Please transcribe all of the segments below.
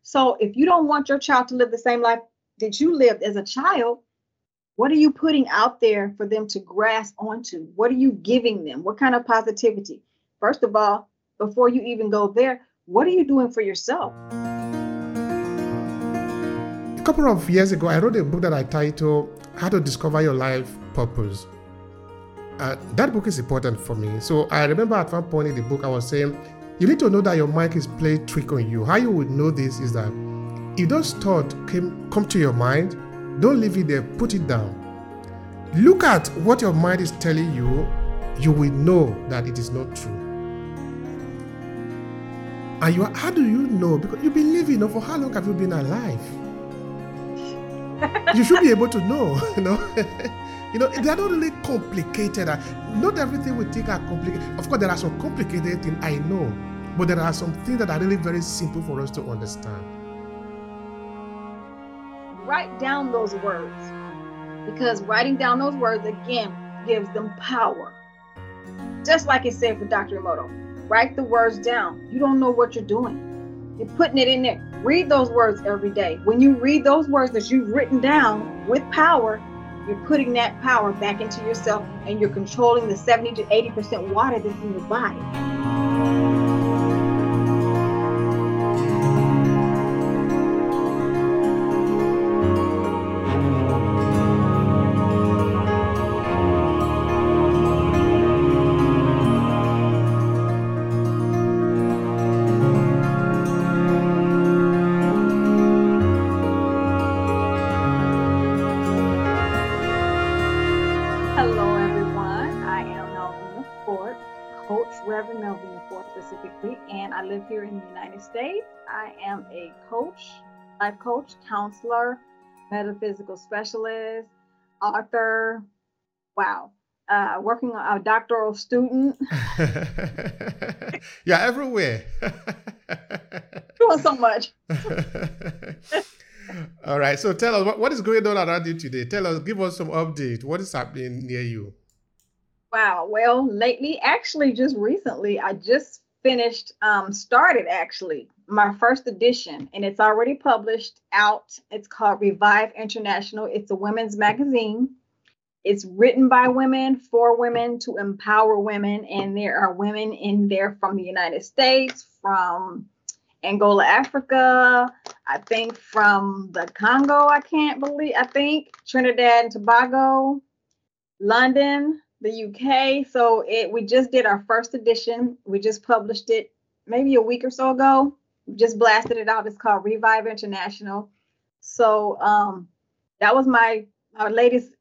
So if you don't want your child to live the same life that you lived as a child, what are you putting out there for them to grasp onto? What are you giving them? What kind of positivity? First of all, before you even go there, what are you doing for yourself? A couple of years ago, I wrote a book that I titled How to Discover Your Life Purpose. That book is important for me. So I remember at one point in the book, I was saying, you need to know that your mind is playing trick on you. How you would know this is that if those thoughts come to your mind, don't leave it there, put it down. Look at what your mind is telling you, you will know that it is not true. And how do you know? Because you've been living, for how long have you been alive? You should be able to know, they're not really complicated. Not everything we think are complicated. Of course, there are some complicated things, I know, but there are some things that are really very simple for us to understand. Write down those words, because writing down those words, again, gives them power. Just like it said for Dr. Emoto, write the words down. You don't know what you're doing. You're putting it in there. Read those words every day. When you read those words that you've written down with power, you're putting that power back into yourself, and you're controlling the 70 to 80% water that's in your body. Reverend Melvina Ford specifically, and I live here in the United States. I am a coach, life coach, counselor, metaphysical specialist, author. Wow. Working on a doctoral student. Yeah, everywhere. Doing so much. All right. So tell us, what is going on around you today? Tell us, give us some update. What is happening near you? Wow. Well, lately, actually, just recently, I just started actually my first edition, and it's already published out. It's called Revive International. It's a women's magazine. It's written by women, for women, to empower women. And there are women in there from the United States, from Angola, Africa, I think from the Congo, I think Trinidad and Tobago, London, the UK. So we just did our first edition. We just published it maybe a week or so ago. We just blasted it out. It's called Revive International. So that was my latest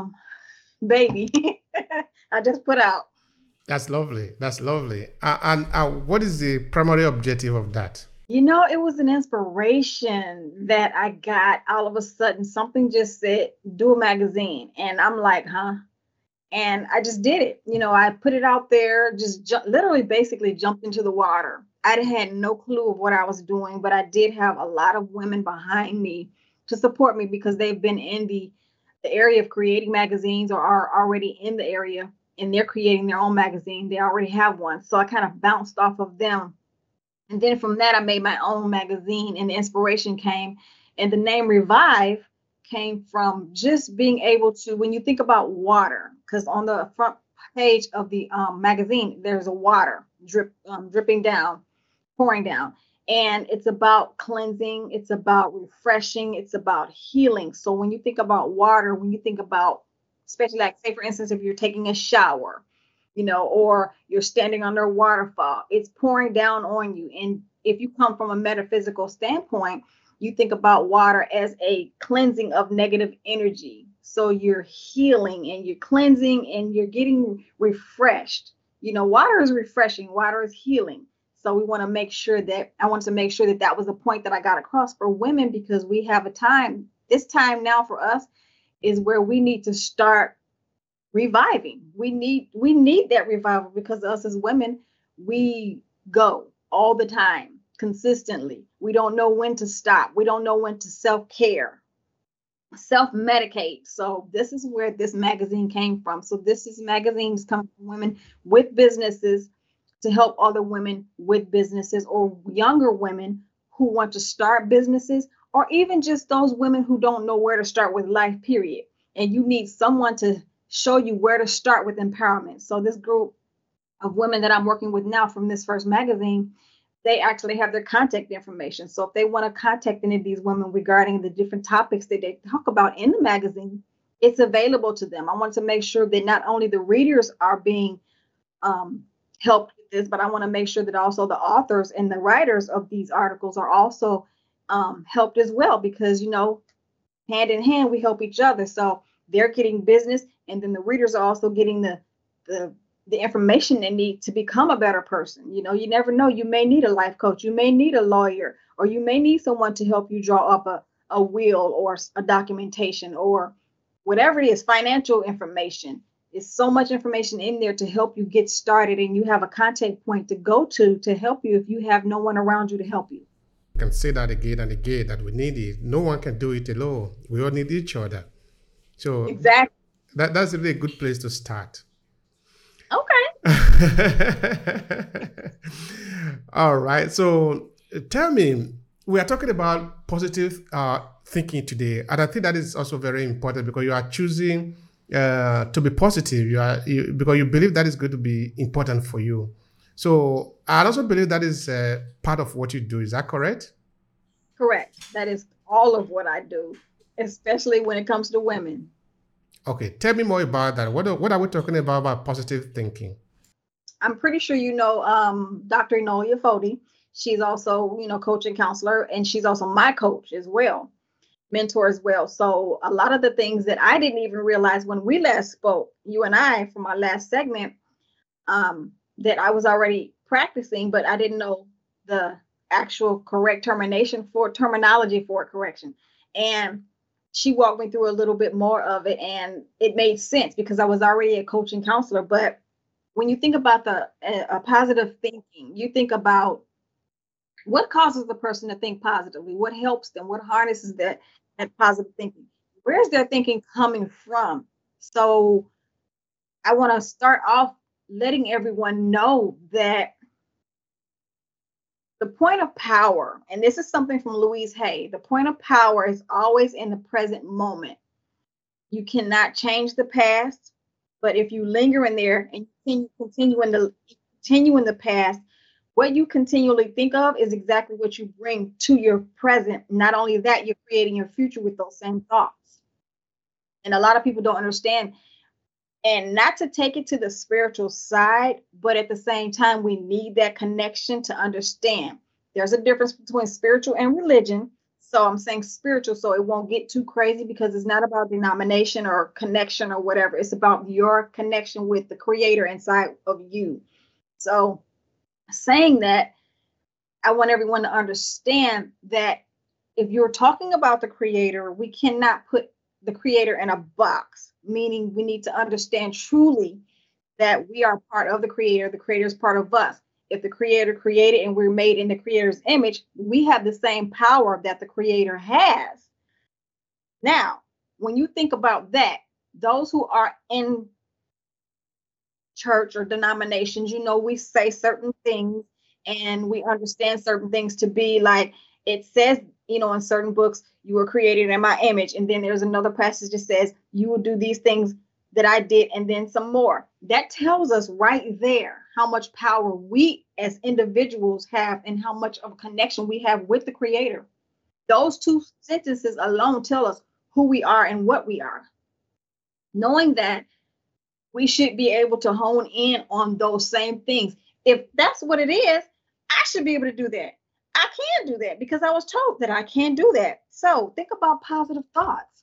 baby I just put out. That's lovely. That's lovely. And what is the primary objective of that? It was an inspiration that I got all of a sudden. Something just said, do a magazine. And I'm like, huh? And I just did it. I put it out there, just literally basically jumped into the water. I had no clue of what I was doing, but I did have a lot of women behind me to support me, because they've been in the area of creating magazines, or are already in the area, and they're creating their own magazine. They already have one. So I kind of bounced off of them. And then from that, I made my own magazine, and the inspiration came. And the name Revive came from just being able to, when you think about water, because on the front page of the magazine, there's a water dripping down, pouring down. And it's about cleansing, it's about refreshing, it's about healing. So when you think about water, when you think about, especially like, say, for instance, if you're taking a shower, or you're standing under a waterfall, it's pouring down on you. And if you come from a metaphysical standpoint, you think about water as a cleansing of negative energy. So you're healing and you're cleansing and you're getting refreshed. Water is refreshing, water is healing. So I wanted to make sure that that was the point that I got across for women, because we have this time now for us is where we need to start reviving. We need that revival, because us as women, we go all the time, consistently. We don't know when to stop. We don't know when to self-care, self-medicate. So this is where this magazine came from. So magazines come from women with businesses to help other women with businesses, or younger women who want to start businesses, or even just those women who don't know where to start with life, period. And you need someone to show you where to start with empowerment. So this group of women that I'm working with now from this first magazine, they actually have their contact information. So if they want to contact any of these women regarding the different topics that they talk about in the magazine, it's available to them. I want to make sure that not only the readers are being helped with this, but I want to make sure that also the authors and the writers of these articles are also helped as well, because, you know, hand in hand, we help each other. So they're getting business, and then the readers are also getting the information they need to become a better person. You know, you never know. You may need a life coach, you may need a lawyer, or you may need someone to help you draw up a will or a documentation or whatever it is, financial information. There's so much information in there to help you get started, and you have a contact point to go to help you if you have no one around you to help you. I can say that again and again, that we need it. No one can do it alone. We all need each other. So Exactly. that's really a good place to start. Okay. All right. So tell me, we are talking about positive thinking today, and I think that is also very important, because you are choosing to be positive. Because you believe that is going to be important for you. So I also believe that is part of what you do. Is that correct? Correct. That is all of what I do, especially when it comes to women. Okay. Tell me more about that. What are we talking about positive thinking? I'm pretty sure you know Dr. Enolia Fodi. She's also, you know, coach and counselor, and she's also my coach as well, mentor as well. So a lot of the things that I didn't even realize when we last spoke, you and I, from our last segment, that I was already practicing, but I didn't know the actual correct terminology for correction. And she walked me through a little bit more of it, and it made sense because I was already a coach and counselor. But when you think about the positive thinking, you think about what causes the person to think positively, what helps them, what harnesses that positive thinking. Where's their thinking coming from? So I want to start off letting everyone know that the point of power, and this is something from Louise Hay, the point of power is always in the present moment. You cannot change the past, but if you linger in there and continue in the past, what you continually think of is exactly what you bring to your present. Not only that, you're creating your future with those same thoughts. And a lot of people don't understand. And not to take it to the spiritual side, but at the same time, we need that connection to understand. There's a difference between spiritual and religion. So I'm saying spiritual so it won't get too crazy, because it's not about denomination or connection or whatever. It's about your connection with the creator inside of you. So saying that, I want everyone to understand that if you're talking about the creator, we cannot put the creator in a box, meaning we need to understand truly that we are part of the creator is part of us. If the creator created and we're made in the creator's image, we have the same power that the creator has. Now, when you think about that, those who are in church or denominations, you know, we say certain things and we understand certain things to be like, it says, you know, in certain books, you were created in my image. And then there's another passage that says, you will do these things that I did, and then some more. That tells us right there how much power we as individuals have and how much of a connection we have with the creator. Those two sentences alone tell us who we are and what we are. Knowing that, we should be able to hone in on those same things. If that's what it is, I should be able to do that. I can do that because I was told that I can do that. So think about positive thoughts.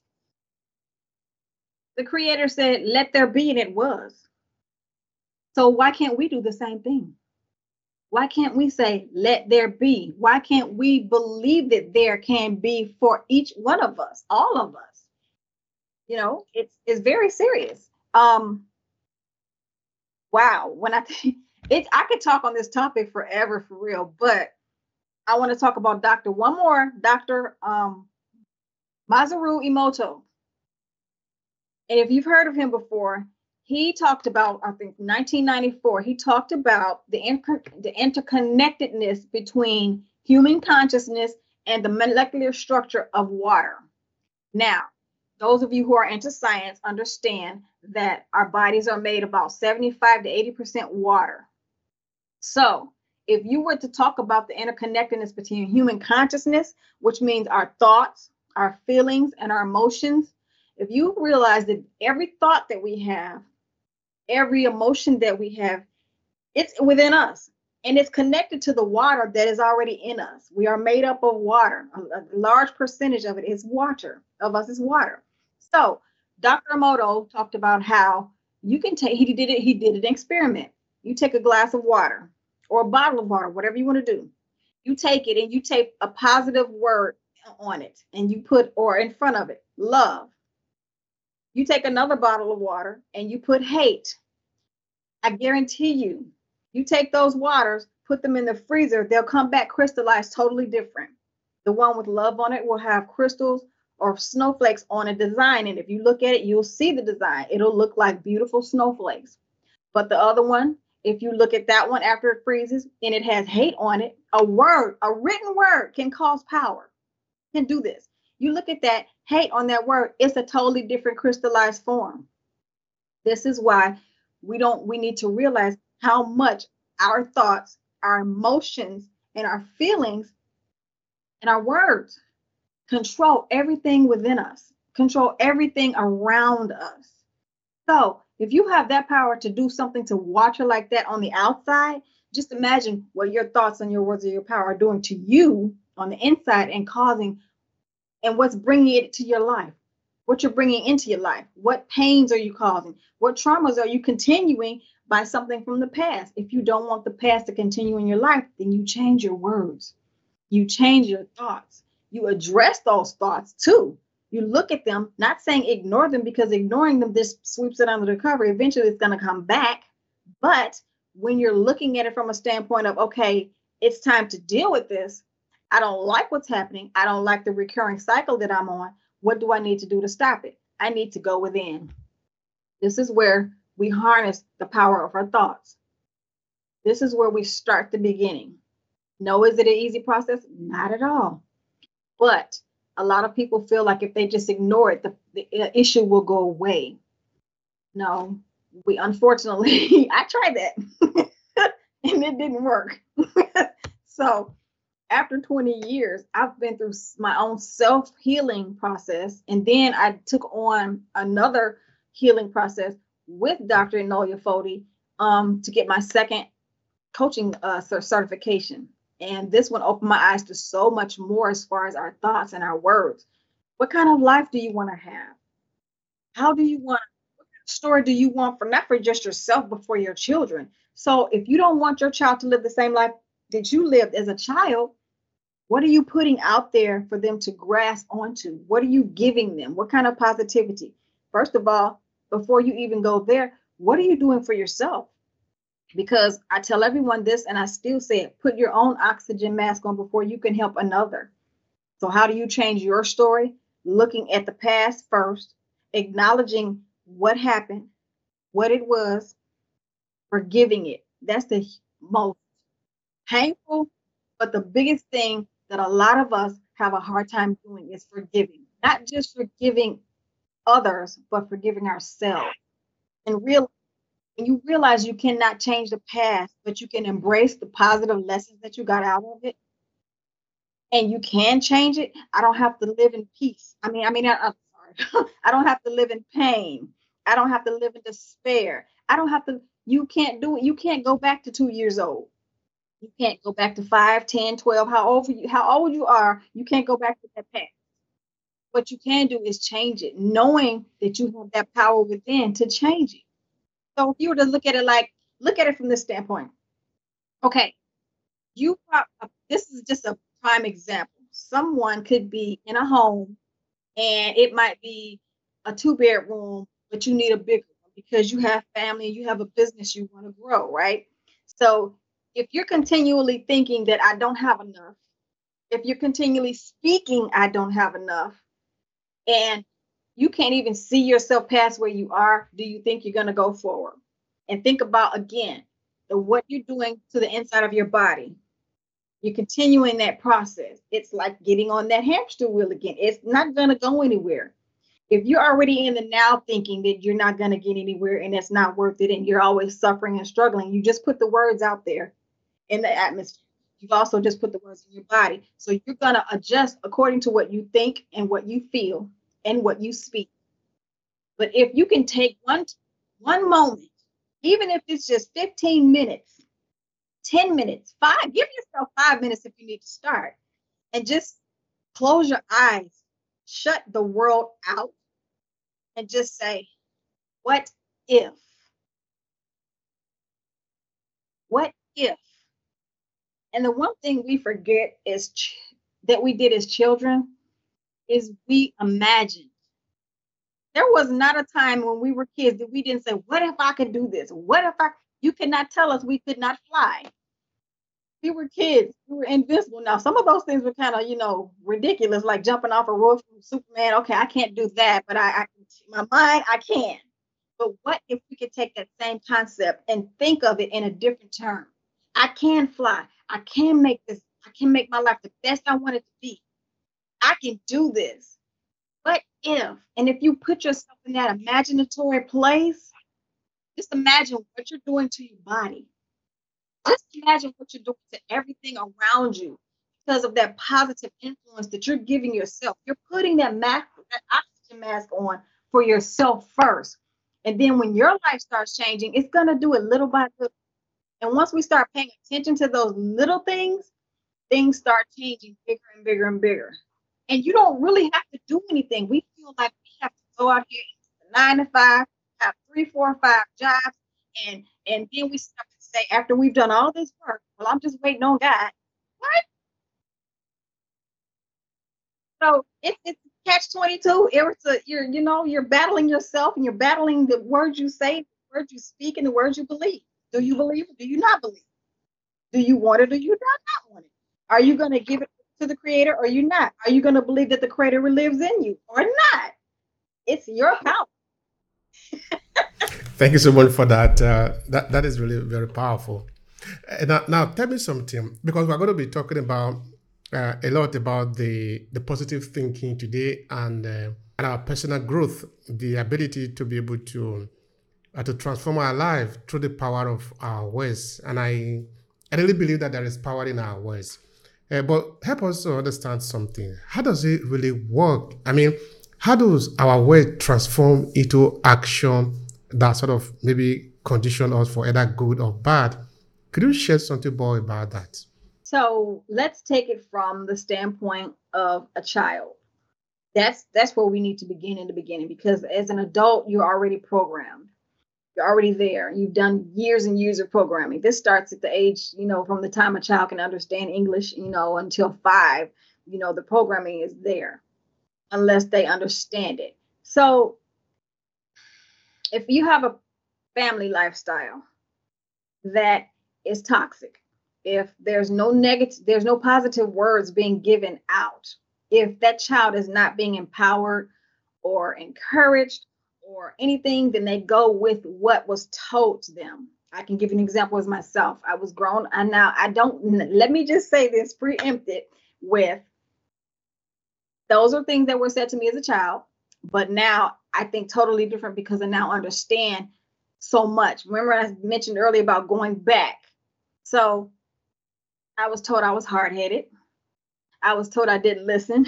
The creator said, let there be, and it was. So why can't we do the same thing? Why can't we say, let there be? Why can't we believe that there can be for each one of us, all of us? You know, it's very serious. Wow. When I think I could talk on this topic forever, for real, but I want to talk about Dr. Masaru Emoto. And if you've heard of him before, he talked about, I think, 1994, he talked about the interconnectedness between human consciousness, and the molecular structure of water. Now, those of you who are into science understand that our bodies are made about 75 to 80% water. So, if you were to talk about the interconnectedness between human consciousness, which means our thoughts, our feelings, and our emotions, if you realize that every thought that we have, every emotion that we have, it's within us and it's connected to the water that is already in us. We are made up of water. A large percentage of it is water, of us is water. So Dr. Emoto talked about how you can take, he did an experiment. You take a glass of water or a bottle of water, whatever you want to do. You take it and you take a positive word on it and you put, or in front of it, love. You take another bottle of water and you put hate. I guarantee you, you take those waters, put them in the freezer, they'll come back crystallized totally different. The one with love on it will have crystals or snowflakes on a design. And if you look at it, you'll see the design. It'll look like beautiful snowflakes. But the other one, if you look at that one after it freezes and it has hate on it, a word, a written word can cause power, can do this. You look at that hate on that word, it's a totally different crystallized form. This is why we need to realize how much our thoughts, our emotions, and our feelings and our words control everything within us, control everything around us. So if you have that power to do something to water like that on the outside, just imagine what your thoughts and your words and your power are doing to you on the inside and causing, and what's bringing it to your life, what you're bringing into your life. What pains are you causing? What traumas are you continuing by something from the past? If you don't want the past to continue in your life, then you change your words. You change your thoughts. You address those thoughts too. You look at them, not saying ignore them, because ignoring them just sweeps it under the cover. Eventually it's going to come back. But when you're looking at it from a standpoint of, okay, it's time to deal with this. I don't like what's happening. I don't like the recurring cycle that I'm on. What do I need to do to stop it? I need to go within. This is where we harness the power of our thoughts. This is where we start the beginning. No, is it an easy process? Not at all. But a lot of people feel like if they just ignore it, the issue will go away. No, we unfortunately, I tried that and it didn't work. So after 20 years, I've been through my own self-healing process. And then I took on another healing process with Dr. Enola Foti to get my second coaching certification. And this one opened my eyes to so much more as far as our thoughts and our words. What kind of life do you want to have? How do you want, what kind of story do you want for, not for just yourself, but for your children? So if you don't want your child to live the same life that you lived as a child, what are you putting out there for them to grasp onto? What are you giving them? What kind of positivity? First of all, before you even go there, what are you doing for yourself? Because I tell everyone this, and I still say it, put your own oxygen mask on before you can help another. So how do you change your story? Looking at the past first, acknowledging what happened, what it was, forgiving it. That's the most painful, but the biggest thing that a lot of us have a hard time doing is forgiving. Not just forgiving others, but forgiving ourselves. And you realize you cannot change the past, but you can embrace the positive lessons that you got out of it. And you can change it. I don't have to live in peace. I'm sorry. I don't have to live in pain. I don't have to live in despair. I don't have to, you can't do it. You can't go back to 2 years old. You can't go back to 5, 10, 12, how old you are, you can't go back to that past. What you can do is change it, knowing that you have that power within to change it. So if you were to look at it from this standpoint, okay, this is just a prime example. Someone could be in a home and it might be a 2-bedroom, but you need a bigger one because you have family, you have a business you want to grow, right? So if you're continually thinking that I don't have enough, if you're continually speaking, I don't have enough, and you can't even see yourself past where you are, do you think you're going to go forward? And think about, again, what you're doing to the inside of your body. You're continuing that process. It's like getting on that hamster wheel again. It's not going to go anywhere. If you're already in the now thinking that you're not going to get anywhere and it's not worth it and you're always suffering and struggling, you just put the words out there in the atmosphere. You've also just put the words in your body. So you're going to adjust according to what you think and what you feel and what you speak. But if you can take one moment, even if it's just 15 minutes, 10 minutes, give yourself 5 minutes if you need to start, and just close your eyes, shut the world out, and just say, what if? What if? And the one thing we forget is that we did as children is we imagined. There was not a time when we were kids that we didn't say, what if I could do this? What if you cannot tell us we could not fly. We were kids. We were invincible. Now, some of those things were kind of, ridiculous, like jumping off a roof from Superman. Okay, I can't do that, but my mind, I can. But what if we could take that same concept and think of it in a different term? I can fly. I can make this. I can make my life the best I want it to be. I can do this. What if? And if you put yourself in that imaginatory place, just imagine what you're doing to your body. Just imagine what you're doing to everything around you because of that positive influence that you're giving yourself. You're putting that oxygen mask on for yourself first. And then when your life starts changing, it's going to do it little by little. And once we start paying attention to those little things start changing bigger and bigger and bigger. And you don't really have to do anything. We feel like we have to go out here 9 to 5, have 3, 4, 5 jobs, and then we stop and say, after we've done all this work, well, I'm just waiting on God. What? So it's catch-22. You're battling yourself and you're battling the words you say, the words you speak, and the words you believe. Do you believe it? Do you not believe it? Do you want it? Or do you not want it? Are you going to give it to the Creator or you not? Are you going to believe that the Creator lives in you or not? It's your power. Thank you so much for that. That is really very powerful. Now, tell me something, because we're going to be talking about a lot about the positive thinking today and our personal growth, the ability to be able to transform our life through the power of our words. And I really believe that there is power in our words. But help us to understand something. How does it really work? I mean, how does our word transform into action that sort of maybe condition us for either good or bad? Could you share something more about that? So let's take it from the standpoint of a child. That's where we need to begin in the beginning, because as an adult, you're already programmed. You're already there. You've done years and years of programming. This starts at the age, from the time a child can understand English, until 5, the programming is there unless they understand it. So if you have a family lifestyle that is toxic, if there's no positive words being given out, if that child is not being empowered or encouraged or anything, then they go with what was told to them. I can give you an example as myself. I was grown, and now let me just say this preempted with, those are things that were said to me as a child, but now I think totally different because I now understand so much. Remember I mentioned earlier about going back. So I was told I was hard-headed. I was told I didn't listen.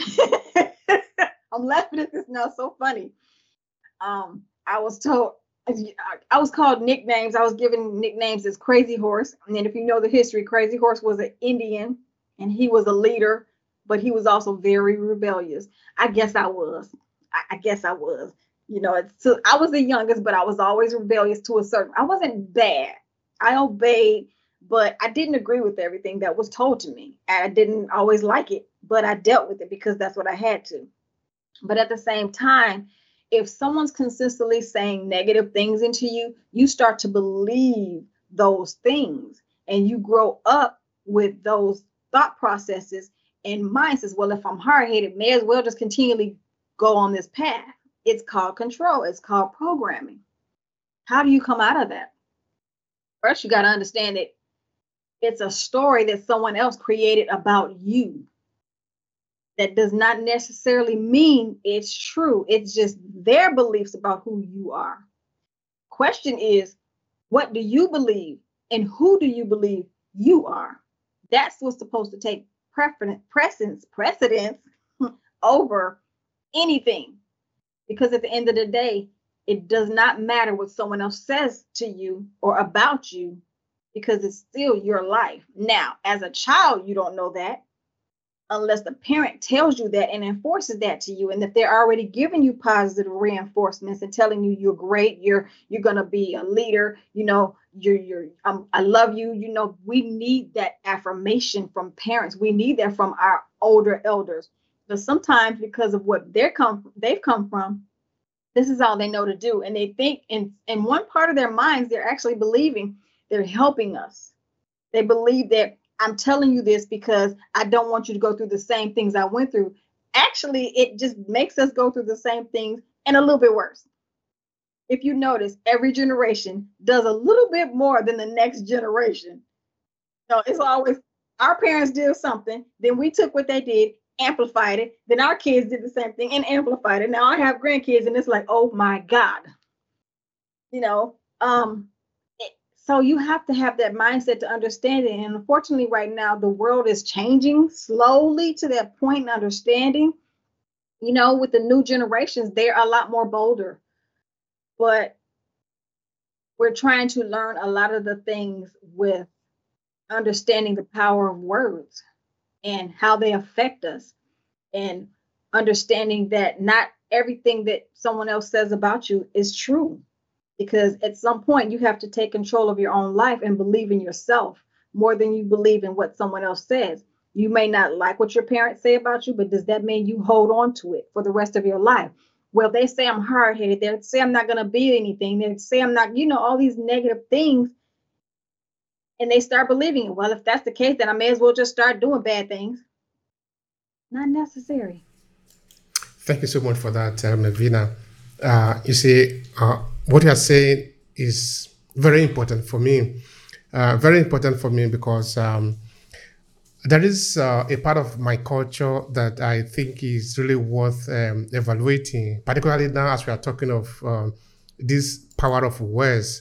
I'm laughing at this now, so funny. I was called nicknames. I was given nicknames as Crazy Horse. And then if you know the history, Crazy Horse was an Indian and he was a leader, but he was also very rebellious. I guess I was. I guess I was. So I was the youngest, but I was always rebellious to a certain. I wasn't bad. I obeyed, but I didn't agree with everything that was told to me. I didn't always like it, but I dealt with it because that's what I had to. But at the same time, if someone's consistently saying negative things into you, you start to believe those things and you grow up with those thought processes and mindsets. Well, if I'm hard-headed, may as well just continually go on this path. It's called control. It's called programming. How do you come out of that? First, you got to understand that It's a story that someone else created about you. That does not necessarily mean it's true. It's just their beliefs about who you are. Question is, what do you believe and who do you believe you are? That's what's supposed to take precedence over anything. Because at the end of the day, it does not matter what someone else says to you or about you because it's still your life. Now, as a child, you don't know that unless the parent tells you that and enforces that to you, and that they're already giving you positive reinforcements and telling you you're great, you're going to be a leader, I love you. We need that affirmation from parents. We need that from our older elders. But sometimes because of what they've come from, this is all they know to do, and they think in one part of their minds they're actually believing they're helping us. They believe that I'm telling you this because I don't want you to go through the same things I went through. Actually, it just makes us go through the same things and a little bit worse. If you notice, every generation does a little bit more than the next generation. So it's always our parents did something, then we took what they did, amplified it, then our kids did the same thing and amplified it. Now I have grandkids and it's like, oh my God. So you have to have that mindset to understand it. And unfortunately, right now, the world is changing slowly to that point in understanding. With the new generations, they're a lot more bolder. But we're trying to learn a lot of the things with understanding the power of words and how they affect us, and understanding that not everything that someone else says about you is true. Because at some point you have to take control of your own life and believe in yourself more than you believe in what someone else says. You may not like what your parents say about you, but does that mean you hold on to it for the rest of your life? Well, they say I'm hard-headed. They say I'm not going to be anything. They say I'm not, all these negative things. And they start believing it. Well, if that's the case, then I may as well just start doing bad things. Not necessary. Thank you so much for that, Melvina. You see, what you are saying is very important for me. Very important for me because there is a part of my culture that I think is really worth evaluating, particularly now as we are talking of this power of words.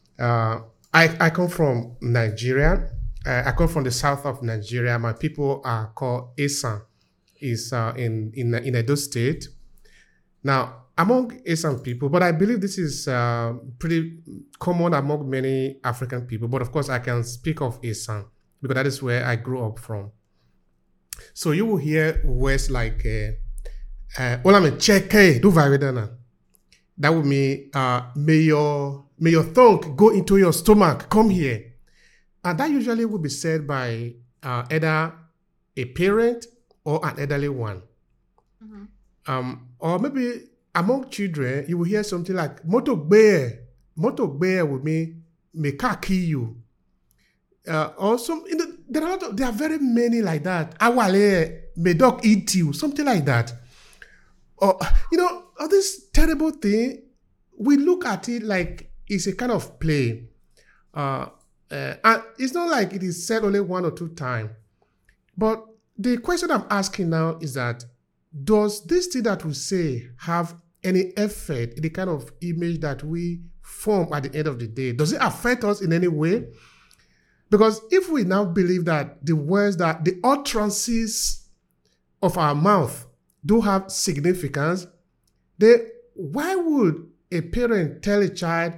I come from Nigeria. I come from the south of Nigeria. My people are called Esan. Is in Edo State. Now, among Asian people, but I believe this is pretty common among many African people. But of course, I can speak of Asian because that is where I grew up from. So you will hear words like "Ola me cheke do varedana." That would mean may your tongue go into your stomach. Come here, and that usually will be said by either a parent or an elderly one. Mm-hmm. Or maybe among children, you will hear something like moto bear would mean may car kill you. Or some there are very many like that. Awale, may dog eat you, something like that. Or all this terrible thing, we look at it like it's a kind of play. And it's not like it is said only one or two times. But the question I'm asking now is that, does this thing that we say have any effect in the kind of image that we form at the end of the day? Does it affect us in any way? Because if we now believe that the words, that the utterances of our mouth do have significance, then why would a parent tell a child,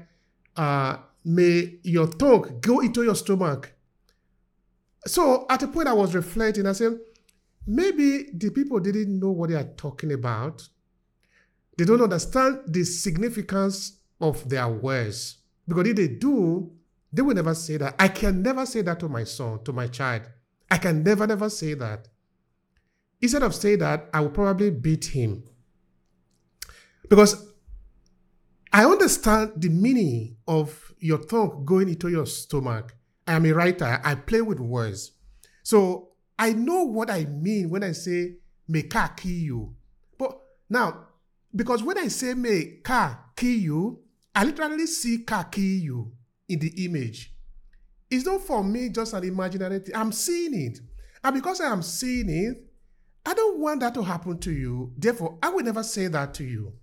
may your tongue go into your stomach? So at a point I was reflecting, I said, maybe the people didn't know what they are talking about. They don't understand the significance of their words. Because if they do, they will never say that. I can never say that to my son, to my child. I can never say that. Instead of saying that, I will probably beat him. Because I understand the meaning of your tongue going into your stomach. I am a writer. I play with words. So I know what I mean when I say, may car kill you. But now, because when I say, may car kill you, I literally see car kill you in the image. It's not for me just an imaginary thing. I'm seeing it. And because I am seeing it, I don't want that to happen to you. Therefore, I will never say that to you.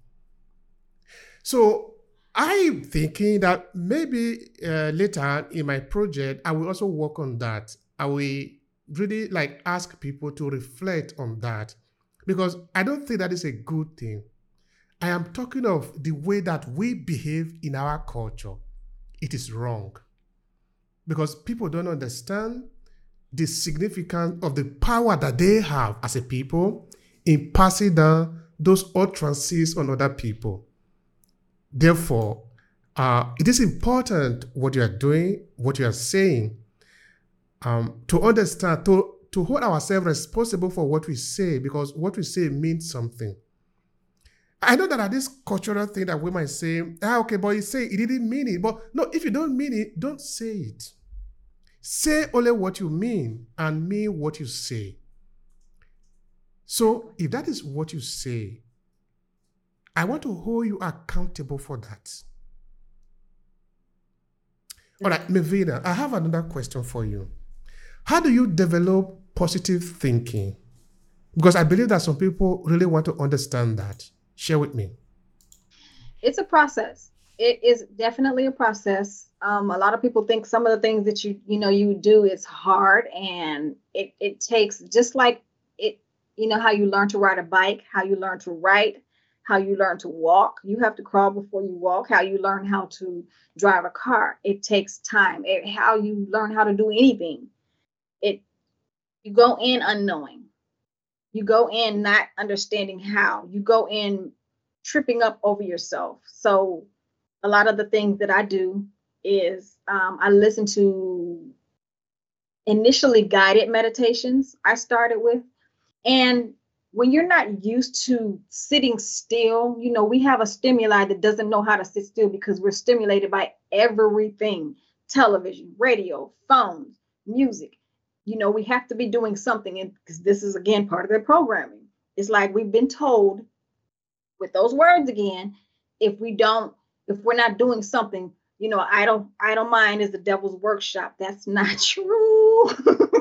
So I'm thinking that maybe later in my project, I will also work on that. I will really like ask people to reflect on that because I don't think that is a good thing. I am talking of the way that we behave in our culture. It is wrong because people don't understand the significance of the power that they have as a people in passing down those utterances on other people. Therefore, it is important what you are doing, what you are saying, to understand, to hold ourselves responsible for what we say, because what we say means something. I know that this cultural thing that we might say, okay, but you say it didn't mean it. But no, if you don't mean it, don't say it. Say only what you mean and mean what you say. So if that is what you say, I want to hold you accountable for that. All right, Mevina, I have another question for you. How do you develop positive thinking? Because I believe that some people really want to understand that. Share with me. It's a process. It is definitely a process. A lot of people think some of the things that you do is hard, and it takes, just like it, how you learn to ride a bike, how you learn to write, how you learn to walk. You have to crawl before you walk. How you learn how to drive a car. It takes time. How you learn how to do anything. It You go in unknowing. You go in not understanding how. You go in tripping up over yourself. So a lot of the things that I do is I listen to initially guided meditations I started with. And when you're not used to sitting still, we have a stimuli that doesn't know how to sit still because we're stimulated by everything: television, radio, phones, music. We have to be doing something. And because this is, again, part of their programming. It's like we've been told with those words again, if we're not doing something, idle mind is the devil's workshop. That's not true.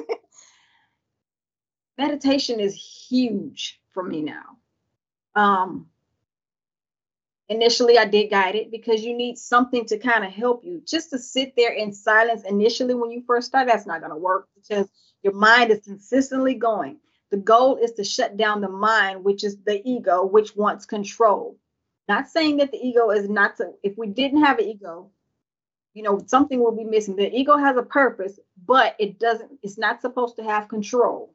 Meditation is huge for me now. Um, Initially, I did guide it because you need something to kind of help you. Just to sit there in silence initially when you first start, that's not going to work because your mind is consistently going. The goal is to shut down the mind, which is the ego, which wants control. Not saying that the ego is not to, if we didn't have an ego, something will be missing. The ego has a purpose, but it's not supposed to have control.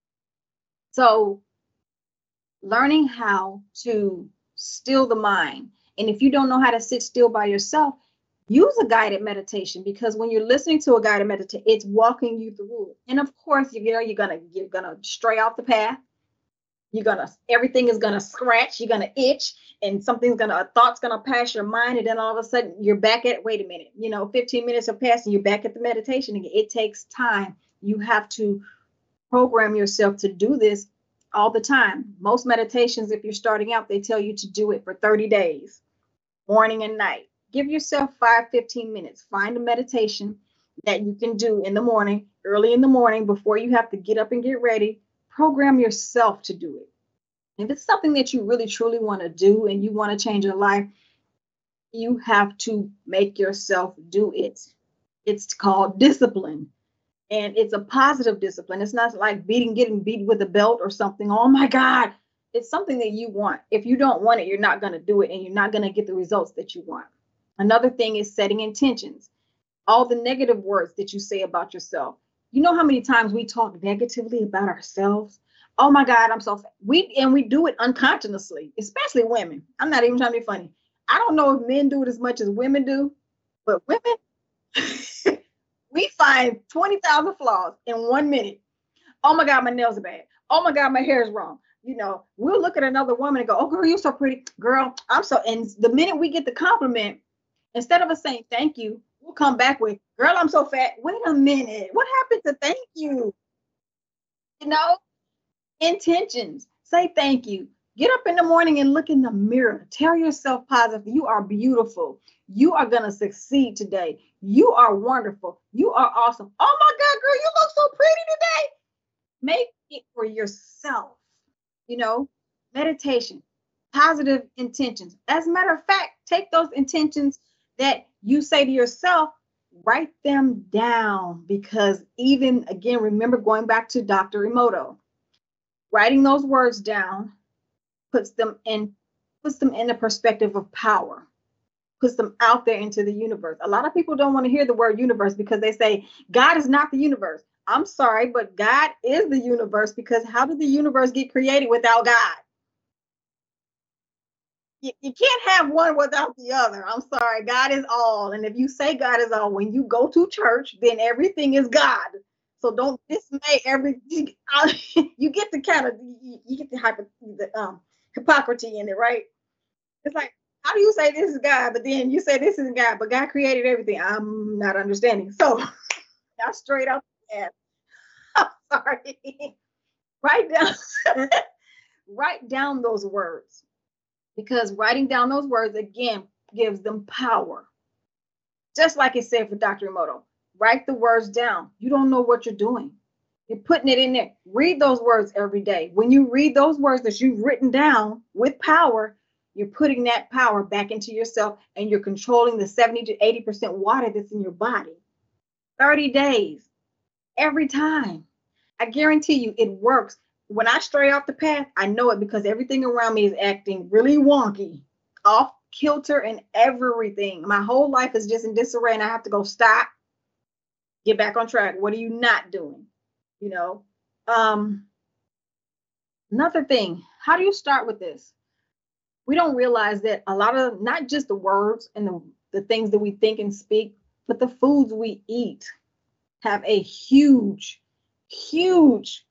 So learning how to still the mind. And if you don't know how to sit still by yourself, use a guided meditation, because when you're listening to a guided meditation, it's walking you through it. And of course, you're gonna stray off the path. Everything is gonna scratch, you're gonna itch, and a thought's gonna pass your mind, and then all of a sudden you're back at, wait a minute, 15 minutes have passed and you're back at the meditation again. It takes time. You have to program yourself to do this all the time. Most meditations, if you're starting out, they tell you to do it for 30 days, morning and night. Give yourself 15 minutes. Find a meditation that you can do in the morning, early in the morning, before you have to get up and get ready. Program yourself to do it. If it's something that you really, truly want to do and you want to change your life, you have to make yourself do it. It's called discipline. And it's a positive discipline. It's not like getting beat with a belt or something. Oh my God. It's something that you want. If you don't want it, you're not going to do it, and you're not going to get the results that you want. Another thing is setting intentions. All the negative words that you say about yourself. You know how many times we talk negatively about ourselves? Oh my God, I'm so fat. We do it unconsciously, especially women. I'm not even trying to be funny. I don't know if men do it as much as women do, but women, we find 20,000 flaws in 1 minute. Oh my God, my nails are bad. Oh my God, my hair is wrong. We'll look at another woman and go, oh girl, you're so pretty. Girl, and the minute we get the compliment, instead of us saying thank you, we'll come back with, girl, I'm so fat. Wait a minute. What happened to thank you? Intentions. Say thank you. Get up in the morning and look in the mirror. Tell yourself positive. You are beautiful. You are going to succeed today. You are wonderful. You are awesome. Oh my God, girl, you look so pretty today. Make it for yourself. You know, meditation, positive intentions. As a matter of fact, take those intentions that you say to yourself, write them down, because even again, remember going back to Dr. Emoto, writing those words down puts them in the perspective of power, puts them out there into the universe. A lot of people don't want to hear the word universe because they say God is not the universe. I'm sorry, but God is the universe, because how did the universe get created without God? You can't have one without the other. I'm sorry. God is all. And if you say God is all, when you go to church, then everything is God. So don't dismay everything. You get the kind of, you get the hypocrisy in it, right? It's like, how do you say this is God, but then you say this is God, but God created everything? I'm not understanding. So that's straight up. Yeah. I'm sorry. Write down, write down those words, because writing down those words again gives them power. Just like it said for Dr. Emoto, write the words down. You don't know what you're doing. You're putting it in there. Read those words every day. When you read those words that you've written down with power, you're putting that power back into yourself, and you're controlling the 70 to 80% water that's in your body. 30 days, every time. I guarantee you it works. When I stray off the path, I know it, because everything around me is acting really wonky, off kilter, and everything. My whole life is just in disarray, and I have to go stop, get back on track. What are you not doing? You know, another thing, how do you start with this? We don't realize that a lot of, not just the words and the things that we think and speak, but the foods we eat have a huge, huge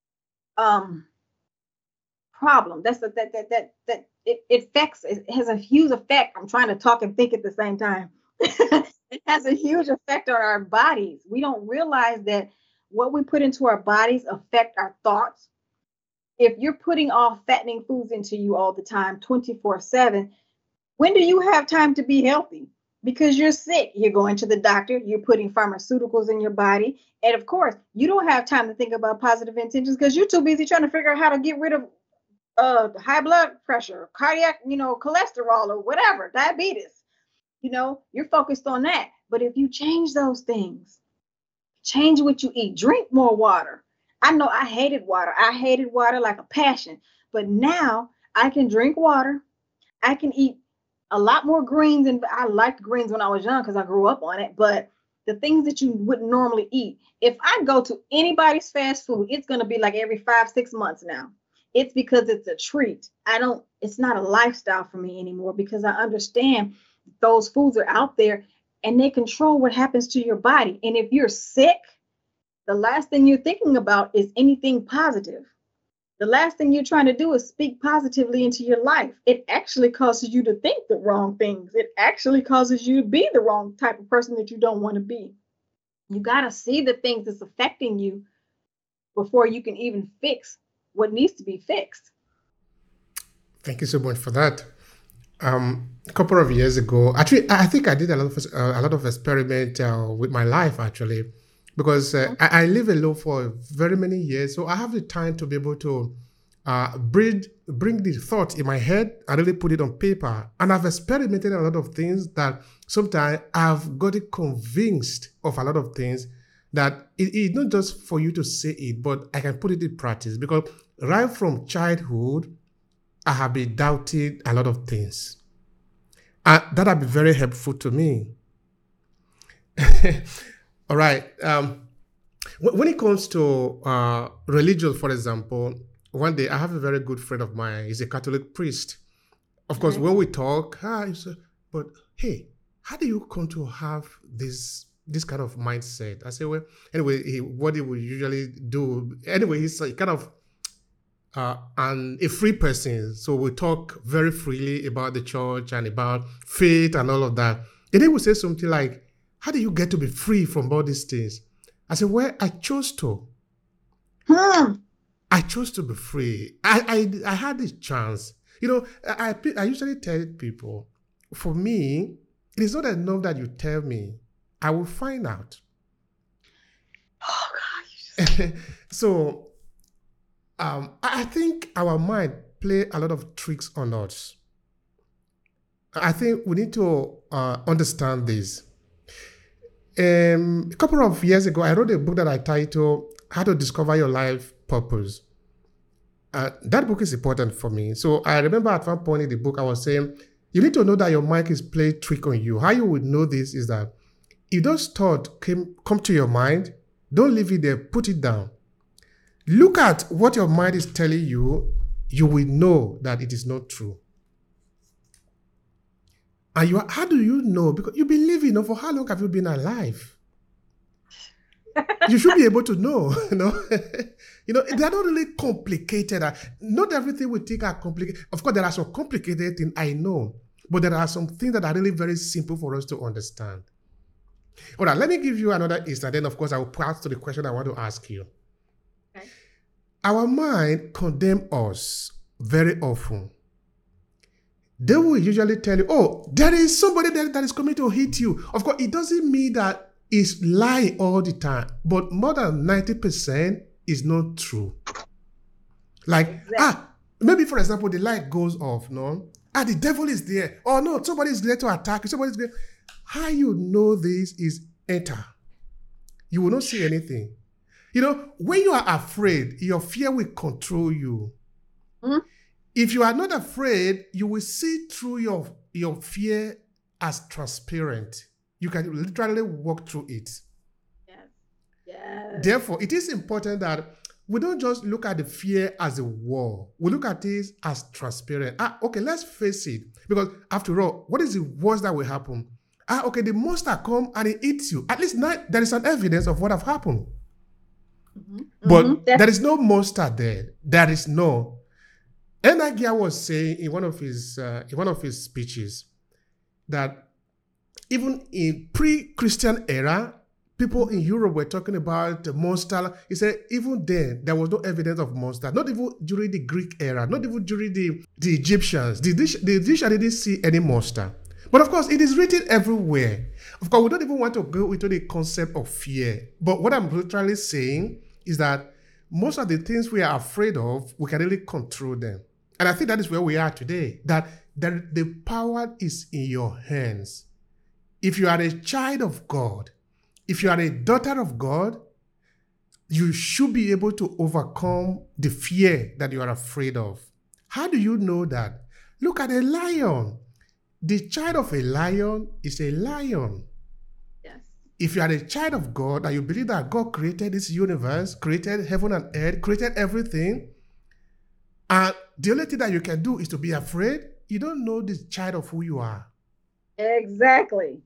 problem. That's that it affects, it has a huge effect. I'm trying to talk and think at the same time. It has a huge effect on our bodies. We don't realize that what we put into our bodies affect our thoughts. If you're putting all fattening foods into you all the time, 24/7, when do you have time to be healthy? Because you're sick, you're going to the doctor, you're putting pharmaceuticals in your body. And of course, you don't have time to think about positive intentions because you're too busy trying to figure out how to get rid of high blood pressure, cardiac, cholesterol or whatever, diabetes. You're focused on that. But if you change those things, change what you eat, drink more water. I know I hated water. I hated water like a passion. But now I can drink water. I can eat a lot more greens, and I liked greens when I was young because I grew up on it. But the things that you wouldn't normally eat, if I go to anybody's fast food, it's going to be like every 5-6 months now. It's because it's a treat. It's not a lifestyle for me anymore, because I understand those foods are out there and they control what happens to your body. And if you're sick, the last thing you're thinking about is anything positive. The last thing you're trying to do is speak positively into your life. It actually causes you to think the wrong things. It actually causes you to be the wrong type of person that you don't want to be. You got to see the things that's affecting you before you can even fix what needs to be fixed. Thank you so much for that. A couple of years ago, actually, I think I did a lot of experiment with my life, actually, because I live alone for very many years, so I have the time to be able to bring the thought in my head and really put it on paper. And I've experimented a lot of things that sometimes I've got it convinced of a lot of things that it's not just for you to say it, but I can put it in practice, because right from childhood, I have been doubting a lot of things. That have been very helpful to me. All right. When it comes to religion, for example, one day I have a very good friend of mine. He's a Catholic priest. Of course, when we talk, he said, but hey, how do you come to have this kind of mindset? I say, well, anyway, what he would usually do, anyway, he's kind of and a free person. So we talk very freely about the church and about faith and all of that. And he would say something like, how do you get to be free from all these things? I said, well, I chose to. I chose to be free. I had this chance. You know, I usually tell people, for me, it is not enough that you tell me. I will find out. Oh God. So I think our mind play a lot of tricks on us. I think we need to understand this. A couple of years ago, I wrote a book that I titled "How to Discover Your Life Purpose." That book is important for me. So I remember at one point in the book, I was saying, you need to know that your mind is playing trick on you. How you would know this is that if those thoughts come to your mind, don't leave it there, put it down. Look at what your mind is telling you, you will know that it is not true. And how do you know? Because you've been living, for how long have you been alive? You should be able to know, they're not really complicated. Not everything we think are complicated. Of course, there are some complicated things, I know, but there are some things that are really very simple for us to understand. All right, let me give you another instance. Then, of course, I will pass to the question I want to ask you. Okay. Our mind condemns us very often. They will usually tell you, oh, there is somebody there that is coming to hit you. Of course, it doesn't mean that it's lying all the time, but more than 90% is not true. Like, Exactly. maybe for example, the light goes off, no? The devil is there. Oh no, somebody is there to attack you. Somebody's there. How you know this is enter? You will not see anything. When you are afraid, your fear will control you. Mhm. If you are not afraid, you will see through your fear as transparent. You can literally walk through it. Yes. Yes. Therefore, it is important that we don't just look at the fear as a wall. We look at it as transparent. Okay, let's face it. Because after all, what is the worst that will happen? Okay, the monster come and it eats you. At least now there is an evidence of what have happened. Mm-hmm. But there is no monster there. There is no. Enagia was saying in one of his speeches that even in pre-Christian era, people in Europe were talking about the monster. He said even then there was no evidence of monster. Not even during the Greek era. Not even during the Egyptians. The Egyptians didn't see any monster. But of course, it is written everywhere. Of course, we don't even want to go into the concept of fear. But what I'm literally saying is that most of the things we are afraid of, we can really control them. And I think that is where we are today. That the power is in your hands. If you are a child of God, if you are a daughter of God, you should be able to overcome the fear that you are afraid of. How do you know that? Look at a lion. The child of a lion is a lion. Yes. If you are a child of God and you believe that God created this universe, created heaven and earth, created everything, and the only thing that you can do is to be afraid, you don't know the child of who you are. Exactly.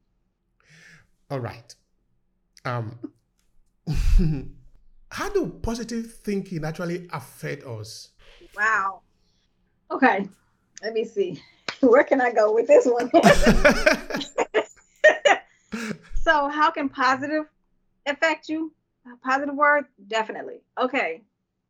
All right. How do positive thinking actually affect us? Wow. Okay. Let me see. Where can I go with this one? So, how can positive affect you? A positive word? Definitely. Okay.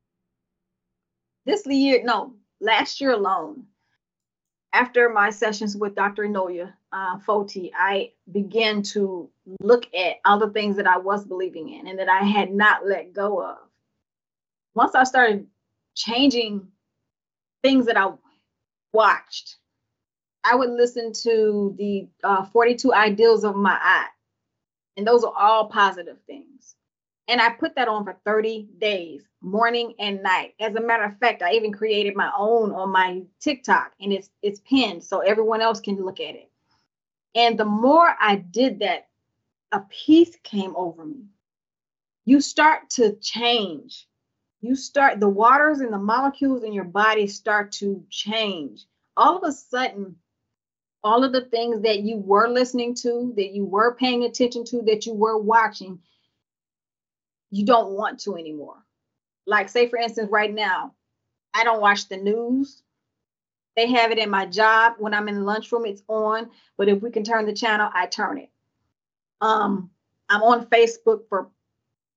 Last year alone, after my sessions with Dr. Enoya Foti, I began to look at all the things that I was believing in and that I had not let go of. Once I started changing things that I watched, I would listen to the 42 Ideals of My Eye, and those are all positive things. And I put that on for 30 days, morning and night. As a matter of fact, I even created my own on my TikTok, and it's pinned so everyone else can look at it. And the more I did that, a peace came over me. You start to change. The waters and the molecules in your body start to change. All of a sudden, all of the things that you were listening to, that you were paying attention to, that you were watching, you don't want to anymore. Like, say, for instance, right now, I don't watch the news. They have it in my job. When I'm in the lunchroom, it's on. But if we can turn the channel, I turn it. I'm on Facebook for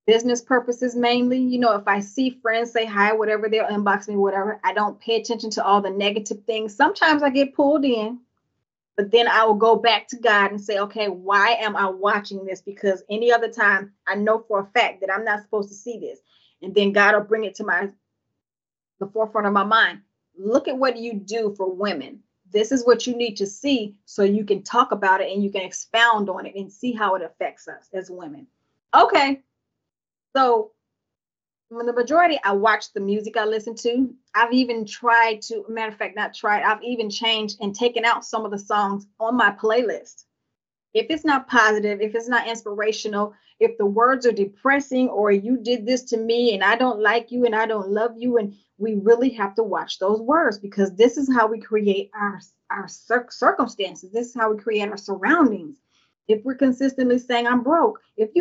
business purposes mainly. If I see friends say hi, whatever, they'll inbox me, whatever. I don't pay attention to all the negative things. Sometimes I get pulled in, but then I will go back to God and say, okay, why am I watching this? Because any other time I know for a fact that I'm not supposed to see this. And then God will bring it to the forefront of my mind. Look at what you do for women. This is what you need to see so you can talk about it and you can expound on it and see how it affects us as women. Okay. So the majority, I watch the music I listen to. I've even tried to, matter of fact, not tried, I've even changed and taken out some of the songs on my playlist. If it's not positive, if it's not inspirational, if the words are depressing, or you did this to me and I don't like you and I don't love you, and we really have to watch those words, because this is how we create our circumstances. This is how we create our surroundings. If we're consistently saying I'm broke,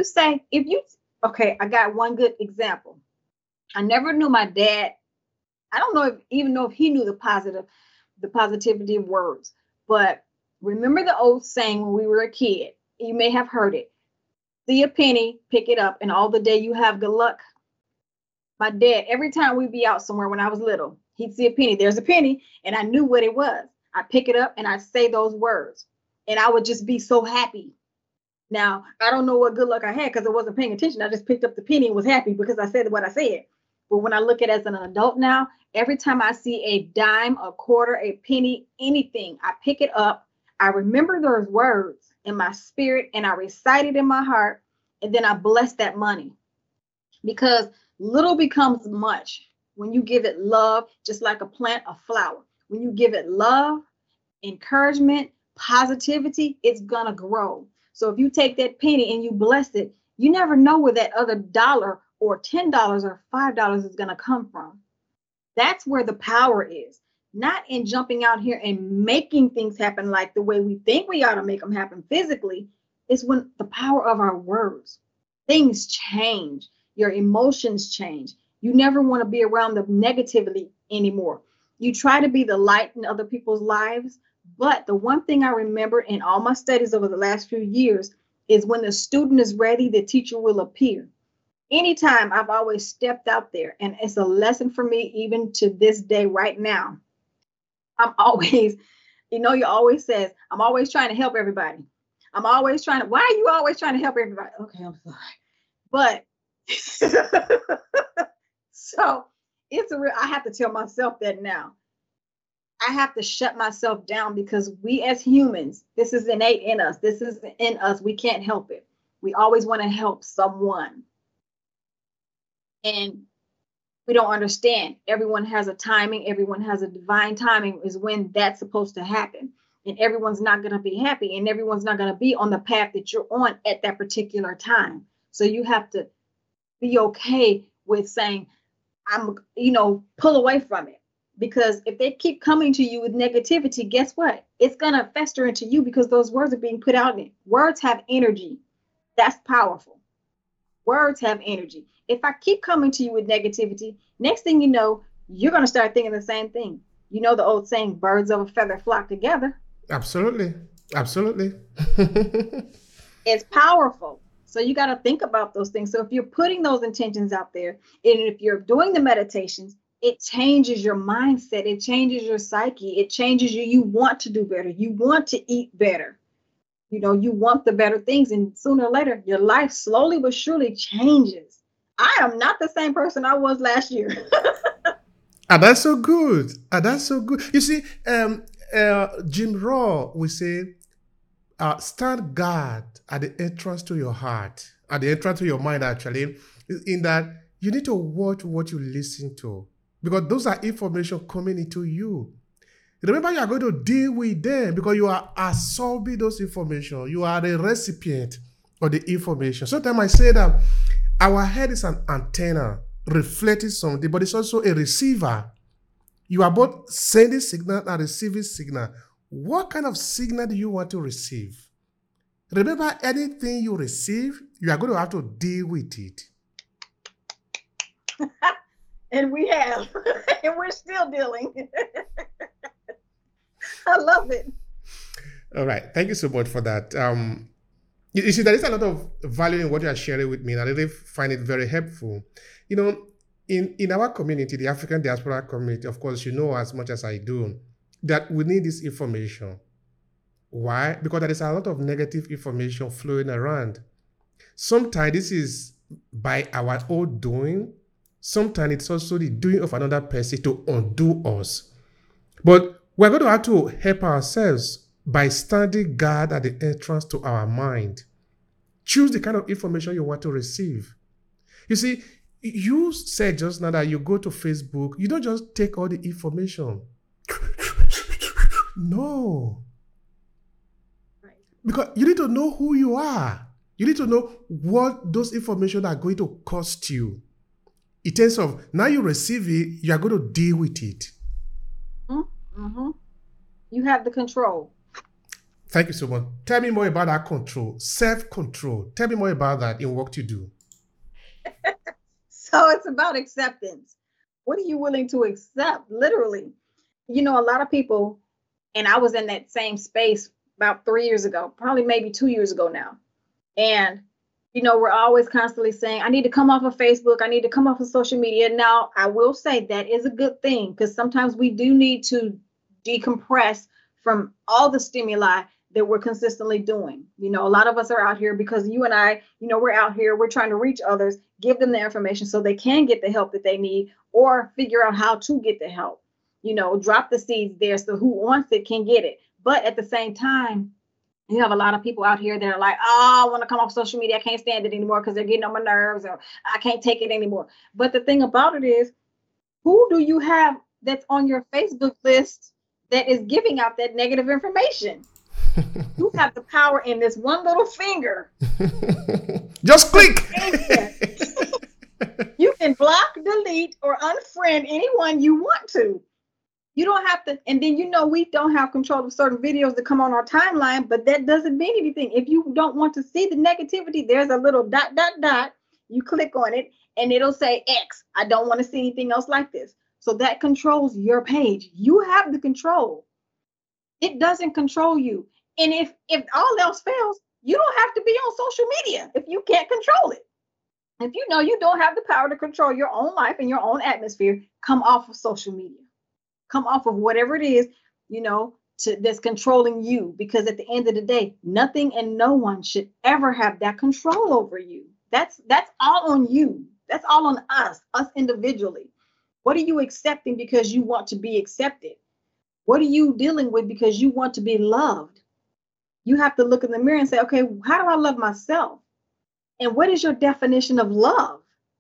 okay, I got one good example. I never knew my dad. I don't even know if he knew the positivity of words. But remember the old saying when we were a kid, you may have heard it. See a penny, pick it up, and all the day you have good luck. My dad, every time we'd be out somewhere when I was little, he'd see a penny. There's a penny, and I knew what it was. I pick it up and I say those words, and I would just be so happy. Now, I don't know what good luck I had because I wasn't paying attention. I just picked up the penny and was happy because I said what I said. But when I look at it as an adult now, every time I see a dime, a quarter, a penny, anything, I pick it up. I remember those words in my spirit and I recite it in my heart. And then I bless that money, because little becomes much when you give it love, just like a plant, a flower. When you give it love, encouragement, positivity, it's going to grow. So if you take that penny and you bless it, you never know where that other dollar or $10 or $5 is going to come from. That's where the power is, not in jumping out here and making things happen like the way we think we ought to make them happen physically. It's when the power of our words, things change, your emotions change. You never want to be around the negativity anymore. You try to be the light in other people's lives. But the one thing I remember in all my studies over the last few years is when the student is ready, the teacher will appear. Anytime, I've always stepped out there, and it's a lesson for me even to this day right now. I'm always, you always says, I'm always trying to help everybody. I'm always trying to, why are you always trying to help everybody? Okay, I'm sorry. But so I have to tell myself that now. I have to shut myself down, because we as humans, this is innate in us. This is in us. We can't help it. We always want to help someone. And we don't understand. Everyone has a timing. Everyone has a divine timing is when that's supposed to happen. And everyone's not going to be happy, and everyone's not going to be on the path that you're on at that particular time. So you have to be okay with saying, pull away from it. Because if they keep coming to you with negativity, guess what? It's going to fester into you, because those words are being put out in it. Words have energy. That's powerful. Words have energy. If I keep coming to you with negativity, next thing you know, you're going to start thinking the same thing. You know the old saying, birds of a feather flock together. Absolutely. Absolutely. It's powerful. So you got to think about those things. So if you're putting those intentions out there, and if you're doing the meditations, it changes your mindset. It changes your psyche. It changes you. You want to do better. You want to eat better. You want the better things. And sooner or later, your life slowly but surely changes. I am not the same person I was last year. And that's so good. And that's so good. You see, Jim Rohn will say, stand guard at the entrance to your heart, at the entrance to your mind, actually, in that you need to watch what you listen to, because those are information coming into you. Remember, you are going to deal with them because you are absorbing those information. You are the recipient of the information. Sometimes I say that our head is an antenna reflecting something, but it's also a receiver. You are both sending signal and receiving signal. What kind of signal do you want to receive? Remember, anything you receive, you are going to have to deal with it. And we have, and we're still dealing. I love it. All right. Thank you so much for that. You see, there is a lot of value in what you are sharing with me, and I really find it very helpful. You know, in our community, the African diaspora community, of course, you know as much as I do, that we need this information. Why? Because there is a lot of negative information flowing around. Sometimes this is by our own doing. Sometimes it's also the doing of another person to undo us. But we're going to have to help ourselves by standing guard at the entrance to our mind. Choose the kind of information you want to receive. You see, you said just now that you go to Facebook, you don't just take all the information. No. Because you need to know who you are. You need to know what those information are going to cost you. In terms of now you receive it, you are going to deal with it. Mm-hmm. You have the control. Thank you so much. Tell me more about that control, self-control. Tell me more about that in what you do. So it's about acceptance. What are you willing to accept? Literally. You know, a lot of people, and I was in that same space about 3 years ago, probably maybe 2 years ago now. And, you know, we're always constantly saying, I need to come off of Facebook. I need to come off of social media. Now, I will say that is a good thing because sometimes we do need to decompress from all the stimuli that we're consistently doing. You know, a lot of us are out here because you and I, you know, we're out here, we're trying to reach others, give them the information so they can get the help that they need or figure out how to get the help. You know, drop the seeds there so who wants it can get it. But at the same time, you have a lot of people out here that are like, oh, I want to come off social media. I can't stand it anymore because they're getting on my nerves or I can't take it anymore. But the thing about it is, who do you have that's on your Facebook list that is giving out that negative information? You have the power in this one little finger. Just click. You can block, delete, or unfriend anyone you want to. You don't have to, and then you know we don't have control of certain videos that come on our timeline, but that doesn't mean anything. If you don't want to see the negativity, there's a little dot, dot, dot. You click on it and it'll say X. I don't want to see anything else like this. So that controls your page. You have the control. It doesn't control you. And if all else fails, you don't have to be on social media if you can't control it. If you know you don't have the power to control your own life and your own atmosphere, come off of social media. Come off of whatever it is, you know, that's controlling you. Because at the end of the day, nothing and no one should ever have that control over you. That's all on you. That's all on us individually. What are you accepting because you want to be accepted? What are you dealing with because you want to be loved? You have to look in the mirror and say, okay, how do I love myself? And what is your definition of love?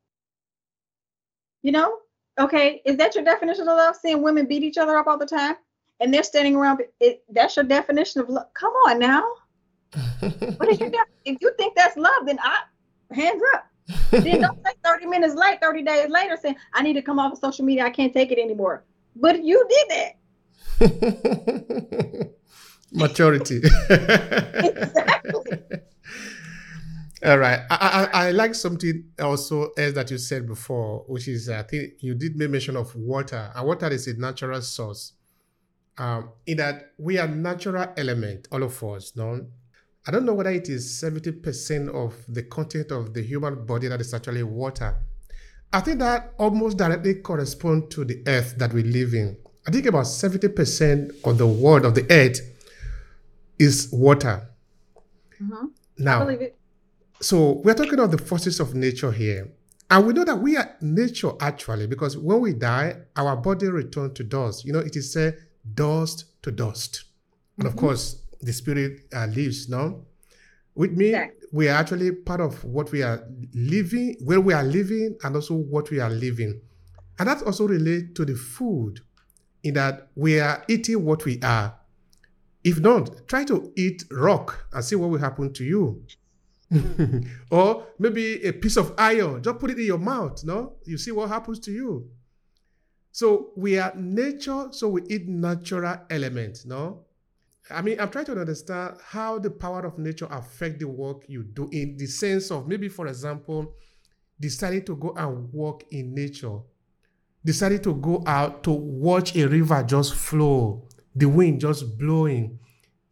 You know? Okay, is that your definition of love? Seeing women beat each other up all the time and they're standing around, that's your definition of love? Come on now. What is your if you think that's love, then hands up. Then don't say 30 minutes late, 30 days later saying, I need to come off of social media. I can't take it anymore. But you did that. Maturity. Exactly. All right. I like something also else that you said before, which is I think you did make mention of water. And water is a natural source. In that we are natural element, all of us, no? I don't know whether it is 70% of the content of the human body that is actually water. I think that almost directly corresponds to the earth that we live in. I think about 70% of the world of the earth is water. Mm-hmm. Now, I believe it. So we're talking of the forces of nature here. And we know that we are nature actually, because when we die, our body returns to dust. You know, it is said dust to dust. And of course, the spirit lives, no? Which means we are actually part of what we are living, where we are living, and also what we are living. And that also relates to the food, in that we are eating what we are. If not, try to eat rock and see what will happen to you. Or maybe a piece of iron, just put it in your mouth, no? You see what happens to you. So we are nature, so we eat natural elements, no? I mean, I'm trying to understand how the power of nature affect the work you do, in the sense of maybe, for example, deciding to go and walk in nature, deciding to go out to watch a river just flow, the wind just blowing,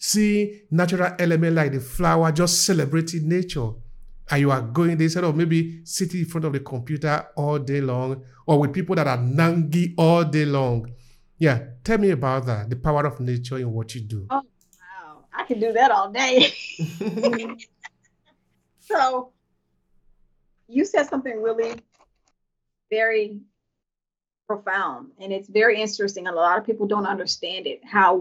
see natural element like the flower, just celebrating nature. And you are going there instead of maybe sitting in front of the computer all day long or with people that are nangy all day long. Yeah, tell me about that, the power of nature in what you do. Oh, wow. I can do that all day. So you said something really very profound, and it's very interesting. And a lot of people don't understand it. How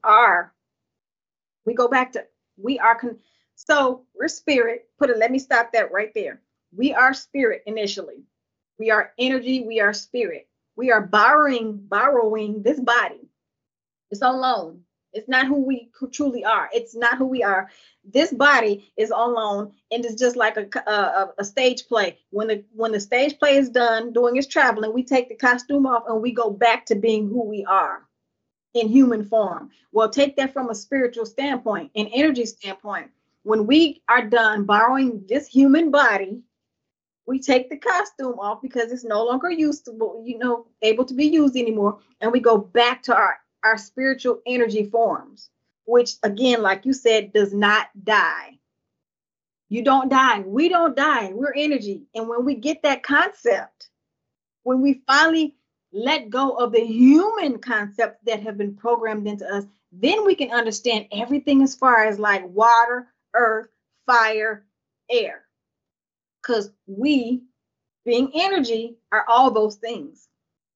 we go back to, we are, so we're spirit. Let me stop that right there. We are spirit initially. We are energy. We are spirit. We are borrowing this body. It's on loan. It's not who we truly are. It's not who we are. This body is on loan, and it's just like a stage play. When the stage play is done, doing its traveling, we take the costume off and we go back to being who we are in human form. Well, take that from a spiritual standpoint, an energy standpoint. When we are done borrowing this human body, we take the costume off because it's no longer usable, able to be used anymore, and we go back to our spiritual energy forms, which again, like you said, does not die. You don't die. We don't die. We're energy. And when we get that concept, when we finally let go of the human concepts that have been programmed into us, then we can understand everything as far as like water, earth, fire, air. Because we, being energy, are all those things.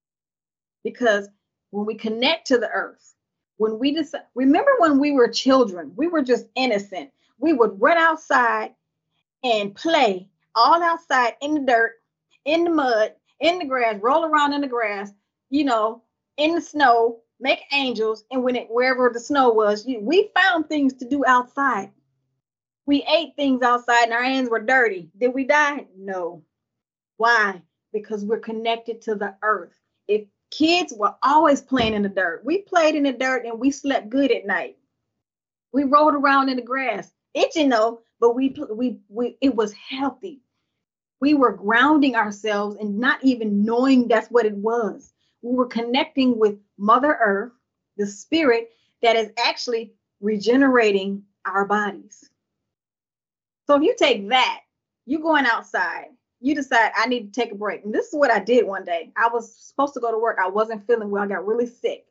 Because when we connect to the earth, when we decide, remember when we were children, we were just innocent. We would run outside and play all outside in the dirt, in the mud, in the grass, roll around in the grass, in the snow, make angels. And wherever the snow was, we found things to do outside. We ate things outside and our hands were dirty. Did we die? No. Why? Because we're connected to the earth. If kids were always playing in the dirt, we played in the dirt and we slept good at night. We rolled around in the grass, itching though, but we it was healthy. We were grounding ourselves and not even knowing that's what it was. We were connecting with Mother Earth, the spirit that is actually regenerating our bodies. So if you take that, you going outside, you decide I need to take a break. And this is what I did one day. I was supposed to go to work. I wasn't feeling well. I got really sick.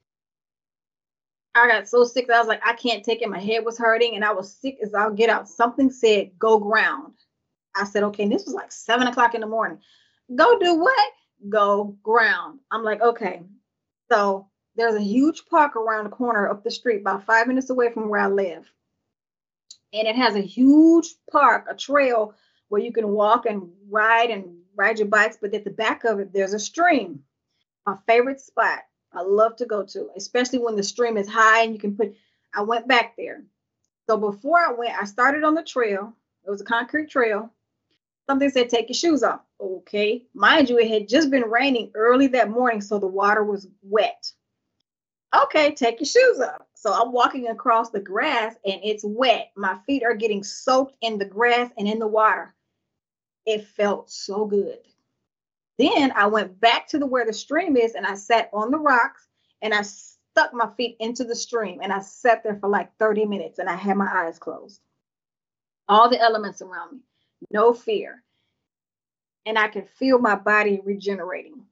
I got so sick that I was like, I can't take it. My head was hurting and I was sick as I'll get out. Something said, go ground. I said, okay, and this was like 7 o'clock in the morning. Go do what? Go ground. I'm like, okay. So there's a huge park around the corner up the street, about 5 minutes away from where I live. And it has a huge park, a trail where you can walk and ride your bikes. But at the back of it, there's a stream. My favorite spot I love to go to, especially when the stream is high and you can I went back there. So before I went, I started on the trail. It was a concrete trail. Something said, take your shoes off. Okay. Mind you, it had just been raining early that morning, so the water was wet. Okay, take your shoes off. So I'm walking across the grass and it's wet. My feet are getting soaked in the grass and in the water. It felt so good. Then I went back to where the stream is and I sat on the rocks and I stuck my feet into the stream and I sat there for like 30 minutes and I had my eyes closed. All the elements around me, no fear. And I could feel my body regenerating.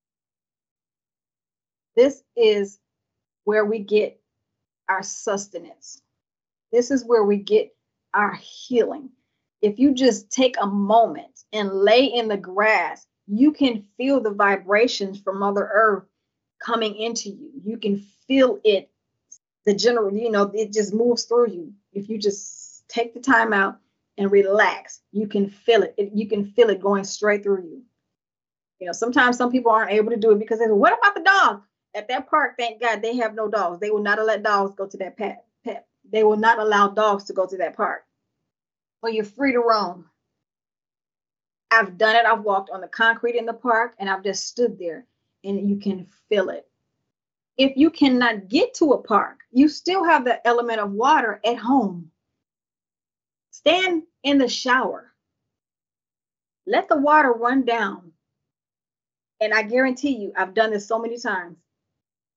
This is where we get our sustenance. This is where we get our healing. If you just take a moment and lay in the grass, you can feel the vibrations from Mother Earth coming into you. You can feel it, it just moves through you. If you just take the time out and relax, you can feel it. You can feel it going straight through you. Sometimes some people aren't able to do it because they say, what about the dog? At that park, thank God they have no dogs. They will not let dogs go to that pet. They will not allow dogs to go to that park. Well, you're free to roam. I've done it. I've walked on the concrete in the park and I've just stood there and you can feel it. If you cannot get to a park, you still have the element of water at home. Stand in the shower. Let the water run down. And I guarantee you, I've done this so many times.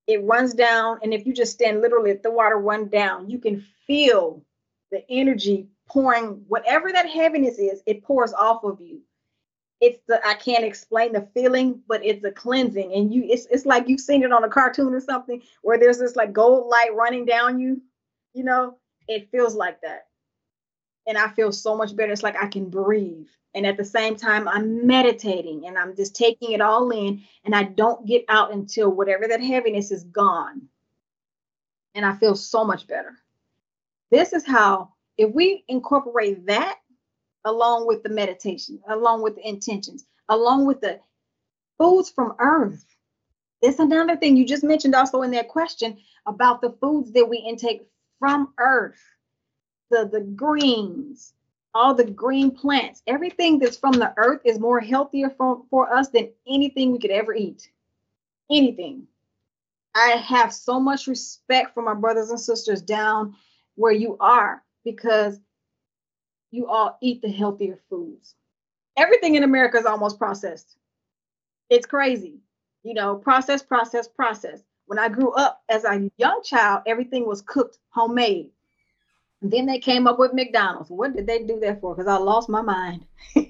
It runs down, and if you just stand literally at the water run down, you can feel the energy pouring. Whatever that heaviness is, it pours off of you. It's the, I can't explain the feeling, but it's a cleansing, and it's like you've seen it on a cartoon or something where there's this like gold light running down you. You know, it feels like that, and I feel so much better. It's like I can breathe. And at the same time, I'm meditating and I'm just taking it all in. And I don't get out until whatever that heaviness is gone. And I feel so much better. This is how, if we incorporate that along with the meditation, along with the intentions, along with the foods from earth. There's another thing you just mentioned also in that question about the foods that we intake from earth, the greens, all the green plants, everything that's from the earth is more healthier for us than anything we could ever eat. Anything. I have so much respect for my brothers and sisters down where you are because you all eat the healthier foods. Everything in America is almost processed. It's crazy. You know, process, process, process. When I grew up as a young child, everything was cooked homemade. And then they came up with McDonald's. What did they do that for? Because I lost my mind.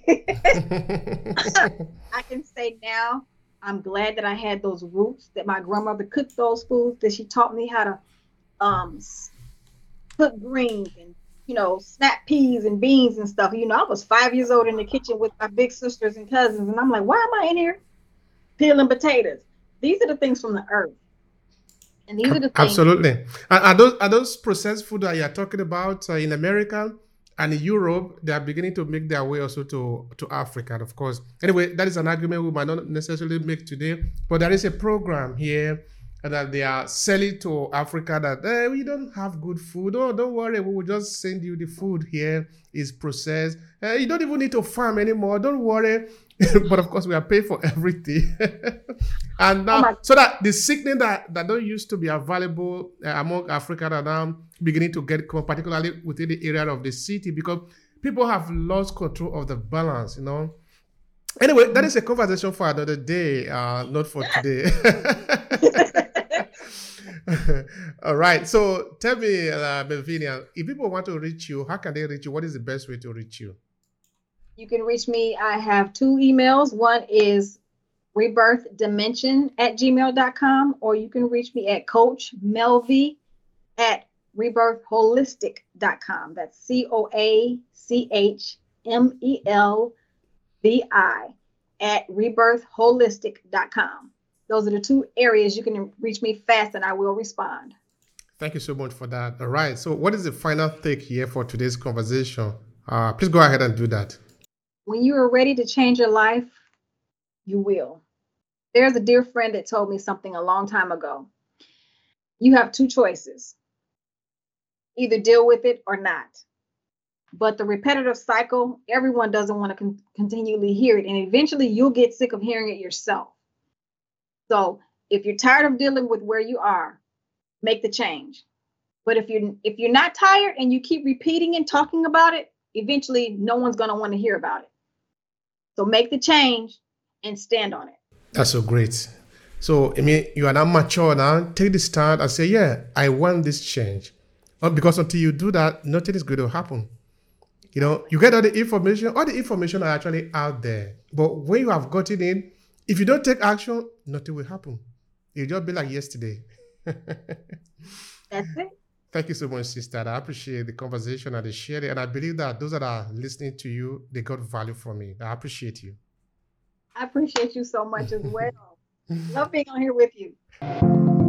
I can say now, I'm glad that I had those roots, that my grandmother cooked those foods, that she taught me how to um, cook greens and, snap peas and beans and stuff. I was 5 years old in the kitchen with my big sisters and cousins. And I'm like, why am I in here peeling potatoes? These are the things from the earth. And these are the things. Absolutely. Are those processed food that you're talking about in America and in Europe? They are beginning to make their way also to Africa, of course. Anyway, that is an argument we might not necessarily make today, but there is a program here that they are selling to Africa that we don't have good food. Oh, don't worry, we will just send you the food here. Is processed. You don't even need to farm anymore. Don't worry. But of course, we are paying for everything. And now, so that the sickness that don't used to be available among Africa are now beginning to get, particularly within the area of the city, because people have lost control of the balance, Anyway, that is a conversation for another day, not for today. All right. So tell me, Melvina, if people want to reach you, how can they reach you? What is the best way to reach you? You can reach me. I have 2 emails. One is rebirthdimension@gmail.com, or you can reach me at Coach Melvie at rebirthholistic.com. That's COACHMELVI at rebirthholistic.com. Those are the 2 areas you can reach me fast and I will respond. Thank you so much for that. All right. So what is the final take here for today's conversation? Please go ahead and do that. When you are ready to change your life, you will. There's a dear friend that told me something a long time ago. You have 2 choices. Either deal with it or not. But the repetitive cycle, everyone doesn't want to continually hear it. And eventually you'll get sick of hearing it yourself. So if you're tired of dealing with where you are, make the change. But if you're not tired and you keep repeating and talking about it, eventually no one's going to want to hear about it. So make the change and stand on it. That's so great. So, I mean, you are now mature now. Take the stand and say, yeah, I want this change. Because until you do that, nothing is going to happen. You get all the information are actually out there. But when you have gotten in, if you don't take action, nothing will happen. You'll just be like yesterday. That's it. Thank you so much, sister. I appreciate the conversation and the sharing. And I believe that those that are listening to you, they got value from me. I appreciate you. I appreciate you so much as well. Love being on here with you.